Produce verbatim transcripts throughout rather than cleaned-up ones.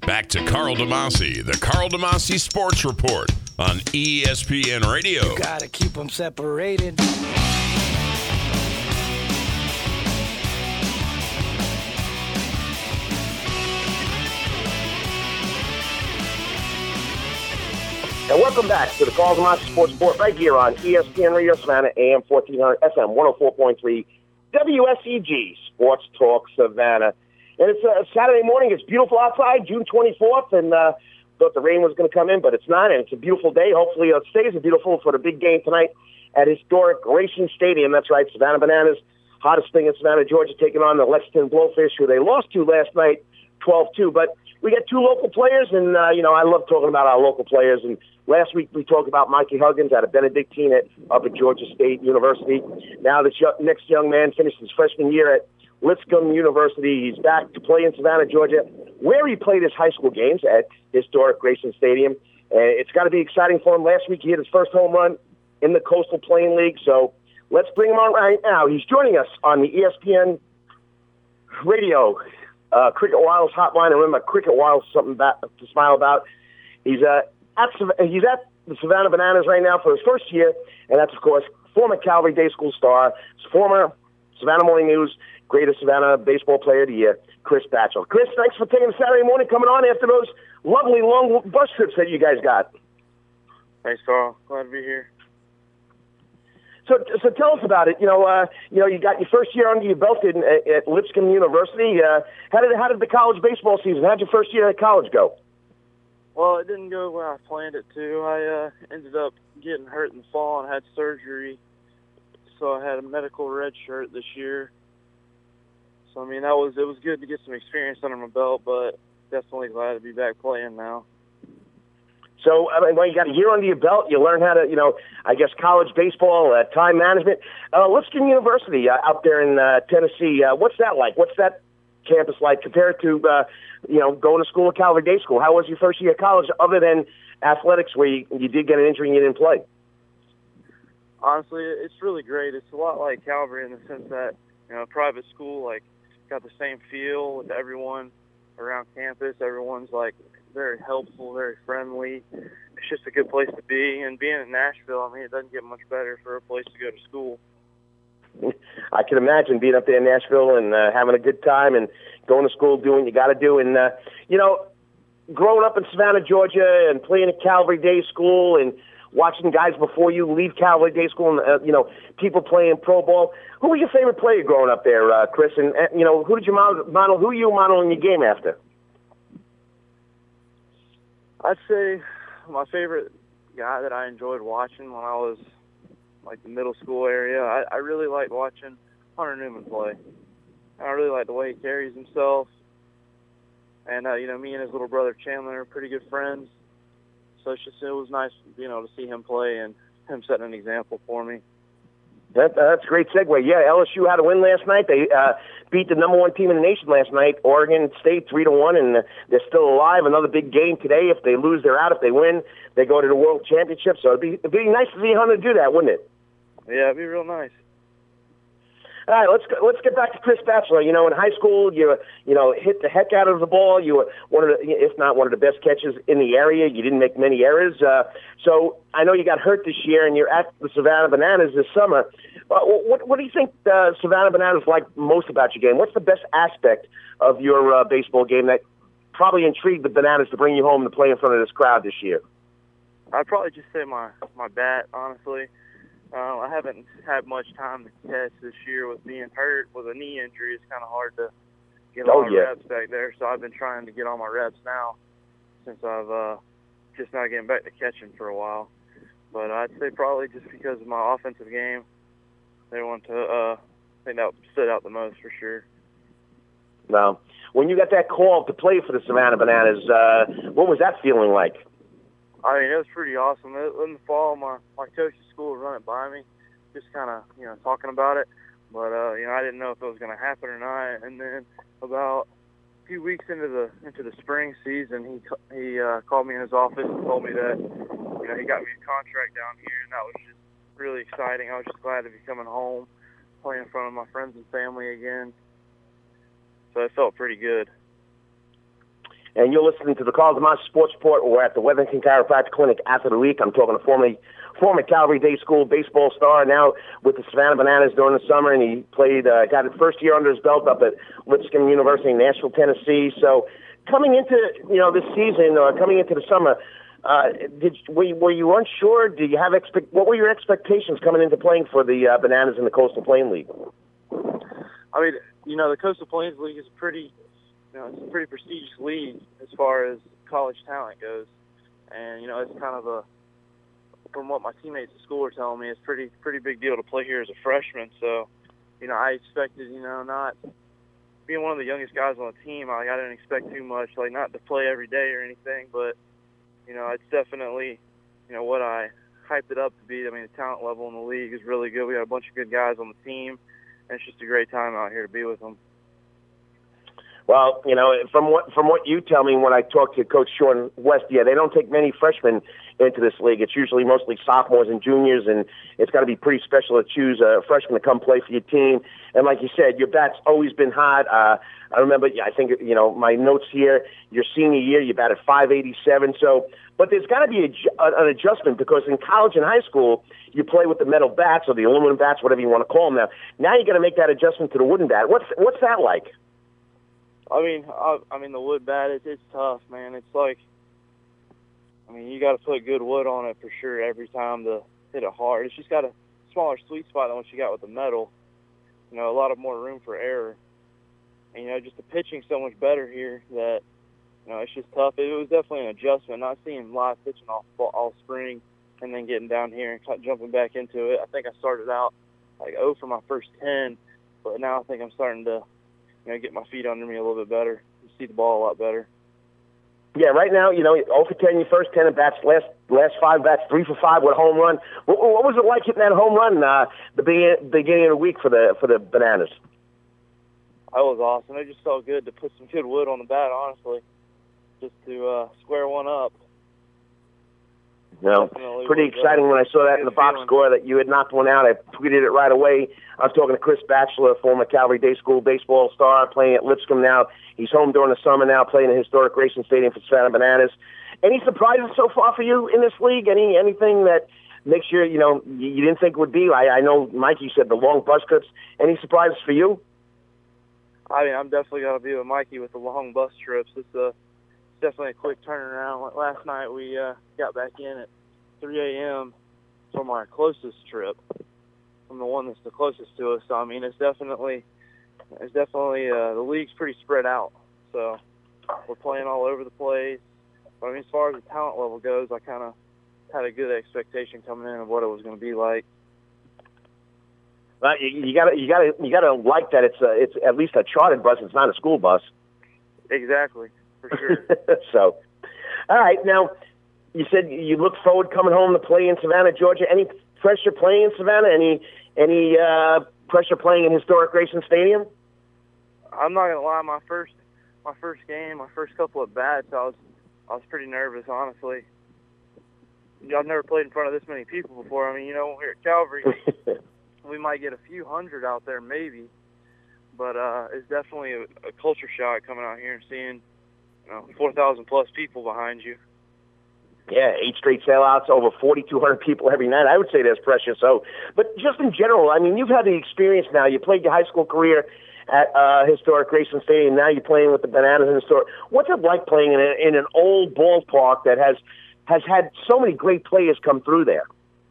Back to Carl DeMasi, the Carl DeMasi Sports Report on E S P N Radio. You gotta keep them separated. And welcome back to the Carl DeMasi Sports Report right here on E S P N Radio Savannah, A M fourteen hundred, F M one oh four point three, W S E G Sports Talk Savannah. And it's a Saturday morning. It's beautiful outside, June twenty-fourth, and uh, thought the rain was going to come in, but it's not, and it's a beautiful day. Hopefully it stays beautiful for the big game tonight at historic Grayson Stadium. That's right, Savannah Bananas, hottest thing in Savannah, Georgia, taking on the Lexington Blowfish, who they lost to last night, twelve two. But we got two local players, and, uh, you know, I love talking about our local players. And last week we talked about Mikey Huggins out of Benedictine at, up at Georgia State University. Now this young, next young man finished his freshman year at Lipscomb University. He's back to play in Savannah, Georgia, where he played his high school games at historic Grayson Stadium. And it's got to be exciting for him. Last week he hit his first home run in the Coastal Plain League. So let's bring him on right now. He's joining us on the E S P N Radio uh, Cricket Wireless hotline. And remember, Cricket Wireless is something about, to smile about. He's, uh, at, he's at the Savannah Bananas right now for his first year. And that's, of course, former Calvary Day School star, former Savannah Morning News Greatest Savannah Baseball Player of the Year, Chris Batchel. Chris, thanks for taking a Saturday morning coming on after those lovely long bus trips that you guys got. Thanks, Carl. Glad to be here. So, so tell us about it. You know, uh, you know, you got your first year under your belt in, at, at Lipscomb University. Uh, how did how did the college baseball season? How did your first year at college go? Well, it didn't go where I planned it to. I uh, ended up getting hurt in the fall and had surgery, so I had a medical red shirt this year. So, I mean, that was it was good to get some experience under my belt, but definitely glad to be back playing now. So, I mean, well, you got a year under your belt. You learn how to, you know, I guess college baseball, uh, time management. Uh, Lipscomb University uh, out there in uh, Tennessee, uh, what's that like? What's that campus like compared to, uh, you know, going to school at Calvary Day School? How was your first year at college other than athletics where you, you did get an injury and you didn't play? Honestly, it's really great. It's a lot like Calvary in the sense that, you know, private school, like, got the same feel with everyone around campus. Everyone's, like, very helpful, very friendly. It's just a good place to be. And being in Nashville, I mean, it doesn't get much better for a place to go to school. I can imagine being up there in Nashville and uh, having a good time and going to school, doing what you got to do. And, uh, you know, growing up in Savannah, Georgia, and playing at Calvary Day School and watching guys before you leave Calvary Day School and, uh, you know, people playing pro ball. Who was your favorite player growing up there, uh, Chris? And, uh, you know, who did you model, model, who are you modeling your game after? I'd say my favorite guy that I enjoyed watching when I was, like, the middle school area, I, I really liked watching Hunter Newman play. I really like the way he carries himself. And, uh, you know, me and his little brother Chandler are pretty good friends. So it's just, it was nice, you know, to see him play and him setting an example for me. That, uh, that's a great segue. Yeah, L S U had a win last night. They uh, beat the number one team in the nation last night, Oregon State, three to one, and uh, they're still alive. Another big game today. If they lose, they're out. If they win, they go to the World Championship. So it'd be, it'd be nice to see Hunter do that, wouldn't it? Yeah, it'd be real nice. All right, let's go, let's get back to Chris Batchelor. You know, in high school, you you know hit the heck out of the ball. You were one of the, if not one of the best catchers in the area. You didn't make many errors. Uh, so I know you got hurt this year, and you're at the Savannah Bananas this summer. Uh, what what do you think uh, Savannah Bananas like most about your game? What's the best aspect of your uh, baseball game that probably intrigued the Bananas to bring you home to play in front of this crowd this year? I'd probably just say my my bat, honestly. Uh, I haven't had much time to catch this year with being hurt with a knee injury. It's kind of hard to get all oh, my yeah. reps back there, so I've been trying to get all my reps now since I've uh, just not getting back to catching for a while. But I'd say probably just because of my offensive game, they want to uh, I think that stood out the most for sure. Now, when you got that call to play for the Savannah Bananas, uh, what was that feeling like? I mean, it was pretty awesome. In the fall, my, my coach at school would run it by me, just kind of, you know, talking about it. But, uh, you know, I didn't know if it was going to happen or not. And then about a few weeks into the into the spring season, he he uh, called me in his office and told me that, you know, he got me a contract down here, and that was just really exciting. I was just glad to be coming home, playing in front of my friends and family again. So it felt pretty good. and you're listening to the Carl DeMasi Sports Report. We're at the Weatherington Chiropractic Clinic after the week. I'm talking to former, former Calvary Day School baseball star, now with the Savannah Bananas during the summer, and he played, uh, got his first year under his belt up at Lipscomb University in Nashville, Tennessee. So coming into, you know, this season, or coming into the summer, uh, did were you, were you unsure? Do you have expect? What were your expectations coming into playing for the uh, Bananas in the Coastal Plain League? I mean, you know, the Coastal Plains League is pretty, you know, it's a pretty prestigious league as far as college talent goes, and you know, it's kind of a, from what my teammates at school were telling me, it's pretty pretty big deal to play here as a freshman. So, you know, I expected, you know, not being one of the youngest guys on the team, like I didn't expect too much, like not to play every day or anything, but you know, it's definitely, you know, what I hyped it up to be. I mean, the talent level in the league is really good. We got a bunch of good guys on the team, and it's just a great time out here to be with them. Well, you know, from what from what you tell me when I talk to Coach Sean West, yeah, they don't take many freshmen into this league. It's usually mostly sophomores and juniors, and it's got to be pretty special to choose a freshman to come play for your team. And like you said, your bat's always been hot. Uh, I remember, I think, you know, my notes here, your senior year, you batted five eighty-seven. So, but there's got to be a, an adjustment because in college and high school, you play with the metal bats or the aluminum bats, whatever you want to call them now. Now you got to make that adjustment to the wooden bat. What's what's that like? I mean, I, I mean the wood bat, it's, it's tough, man. It's like, I mean, you got to put good wood on it for sure every time to hit it hard. It's just got a smaller sweet spot than what you got with the metal. You know, a lot of more room for error. And, you know, just the pitching's so much better here that, you know, it's just tough. It was definitely an adjustment. Not seeing live pitching all, all spring and then getting down here and jumping back into it. I think I started out like oh for my first ten, but now I think I'm starting to, you know, get my feet under me a little bit better and see the ball a lot better. Yeah, right now, you know, oh for ten, your first ten at bats, last last five bats, three for five with a home run. What, what was it like hitting that home run uh, the beginning, beginning of the week for the for the Bananas? That was awesome. It just felt good to put some good wood on the bat, honestly, just to uh, square one up. No, pretty exciting uh, when I saw that in the box feeling. Score that you had knocked one out. I tweeted it right away. I was talking to Chris Batchelor, former Calvary Day School baseball star, playing at Lipscomb now. He's home during the summer now, playing in the historic Grayson Stadium for Savannah Bananas. Any surprises so far for you in this league? Any anything that makes you, you know, you, you didn't think would be? I, I know Mikey said the long bus trips. Any surprises for you? I mean, I'm definitely going to be with Mikey with the long bus trips. It's a definitely a quick turnaround. Last night we uh, got back in at three a.m. from our closest trip, from the one that's the closest to us. So I mean, it's definitely, it's definitely uh, the league's pretty spread out. So we're playing all over the place. But I mean, as far as the talent level goes, I kind of had a good expectation coming in of what it was going to be like. Well, you got to you got to you got to like that it's a, it's at least a chartered bus. It's not a school bus. Exactly. For sure. So, all right. Now, you said you look forward coming home to play in Savannah, Georgia. Any pressure playing in Savannah? Any any uh, pressure playing in historic Grayson Stadium? I'm not gonna lie. My first my first game, my first couple of bats, I was I was pretty nervous, honestly. I've never played in front of this many people before. I mean, you know, when we're at Calvary, we might get a few hundred out there, maybe. But uh, it's definitely a, a culture shock coming out here and seeing, you know, four thousand plus people behind you. Yeah, eight straight sellouts, over forty-two hundred people every night. I would say there's pressure. So, but just in general, I mean, you've had the experience now. You played your high school career at uh, historic Grayson Stadium. Now you're playing with the Bananas in historic. What's it like playing in, a, in an old ballpark that has has had so many great players come through there?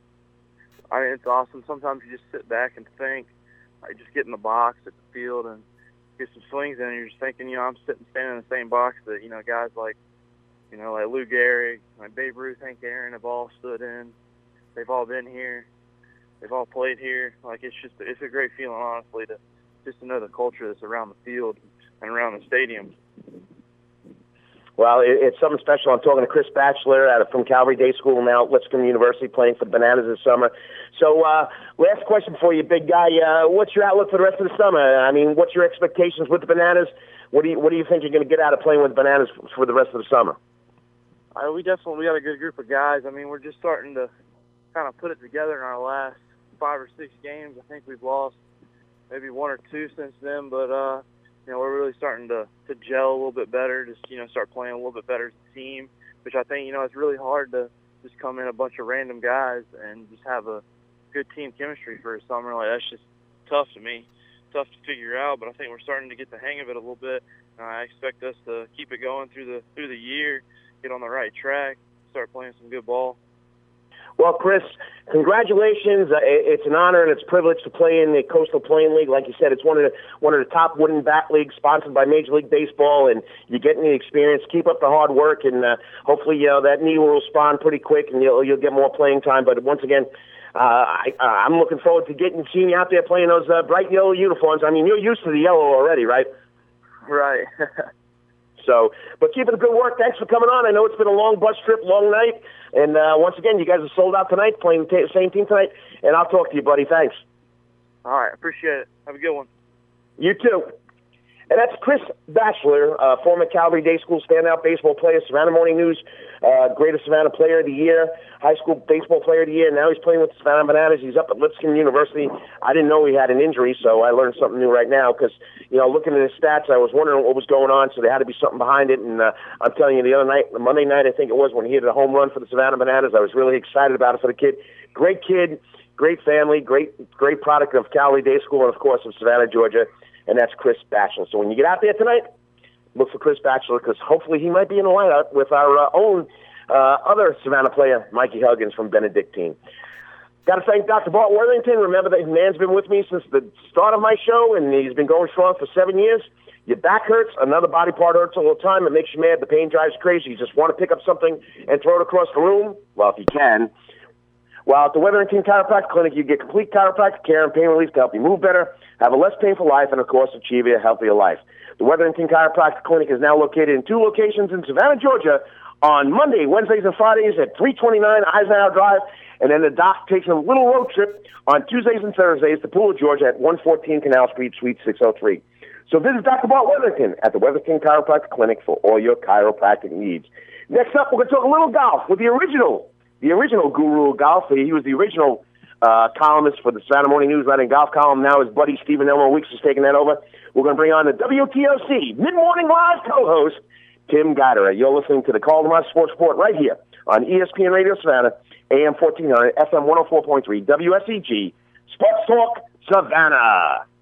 I mean, it's awesome. Sometimes you just sit back and think. I just get in the box at the field and get some swings in, and you're just thinking, you know, I'm sitting standing in the same box that, you know, guys like, you know, like Lou Gehrig, like Babe Ruth, Hank Aaron have all stood in. They've all been here. They've all played here. Like, it's just, it's a great feeling, honestly, to just to know the culture that's around the field and around the stadium. Well, it, it's something special. I'm talking to Chris Batchelor out of, from Calvary Day School, now at Lipscomb University, playing for the Bananas this summer. So, uh, last question for you, big guy. Uh, what's your outlook for the rest of the summer? I mean, what's your expectations with the Bananas? What do you What do you think you're going to get out of playing with the Bananas for the rest of the summer? Uh, we definitely we got a good group of guys. I mean, we're just starting to kind of put it together in our last five or six games. I think we've lost maybe one or two since then, but uh, you know, we're really starting to, to gel a little bit better, just, you know, start playing a little bit better as a team, which I think, you know, it's really hard to just come in a bunch of random guys and just have a good team chemistry for a summer. Like, that's just tough to me, tough to figure out, but I think we're starting to get the hang of it a little bit. Uh, I expect us to keep it going through the through the year, get on the right track, start playing some good ball. Well, Chris, congratulations. Uh, it's an honor and it's a privilege to play in the Coastal Plain League. Like you said, it's one of the one of the top wooden bat leagues sponsored by Major League Baseball, and you're getting the experience. Keep up the hard work, and uh, hopefully uh, that knee will respond pretty quick, and you'll you'll get more playing time. But once again, uh, I, uh, I'm looking forward to getting seeing you out there playing those uh, bright yellow uniforms. I mean, you're used to the yellow already, right? Right. So, but keep up the good work. Thanks for coming on. I know it's been a long bus trip, long night. And uh, once again, you guys are sold out tonight, playing the t- same team tonight. And I'll talk to you, buddy. Thanks. All right. Appreciate it. Have a good one. You too. And that's Chris Batchelor, uh, former Calvary Day School standout baseball player, Savannah Morning News, uh, greatest Savannah player of the year, high school baseball player of the year. Now he's playing with the Savannah Bananas. He's up at Lipscomb University. I didn't know he had an injury, so I learned something new right now because, you know, looking at his stats, I was wondering what was going on, so there had to be something behind it. And uh, I'm telling you, the other night, the Monday night, I think it was, when he hit a home run for the Savannah Bananas, I was really excited about it for the kid. Great kid, great family, great, great product of Calvary Day School and, of course, of Savannah, Georgia. And that's Chris Batchelor. So when you get out there tonight, look for Chris Batchelor because hopefully he might be in the lineup with our uh, own uh, other Savannah player, Mikey Huggins from Benedictine. Got to thank Doctor Bart Worthington. Remember that man's been with me since the start of my show, and he's been going strong for seven years. Your back hurts, another body part hurts all the time. It makes you mad. The pain drives you crazy. You just want to pick up something and throw it across the room. Well, if you can. While at the Weatherington Chiropractic Clinic, you get complete chiropractic care and pain relief to help you move better, have a less painful life, and, of course, achieve a healthier life. The Weatherington Chiropractic Clinic is now located in two locations in Savannah, Georgia, on Monday, Wednesdays, and Fridays at three twenty-nine Eisenhower Drive, and then the doc takes a little road trip on Tuesdays and Thursdays to Pooler, Georgia at one fourteen Canal Street, Suite six oh three. So visit Doctor Bart Weatherington at the Weatherington Chiropractic Clinic for all your chiropractic needs. Next up, we're going to talk a little golf with the original The original guru of golf. He was the original uh, columnist for the Savannah Morning News, writing golf column. Now his buddy Stephen Elmo Weeks is taking that over. We're going to bring on the W T O C Mid-Morning Live co-host, Tim Guyder. You're listening to the Call to My Sports Report right here on E S P N Radio Savannah, A M fourteen hundred, F M one oh four point three, W S E G, Sports Talk Savannah.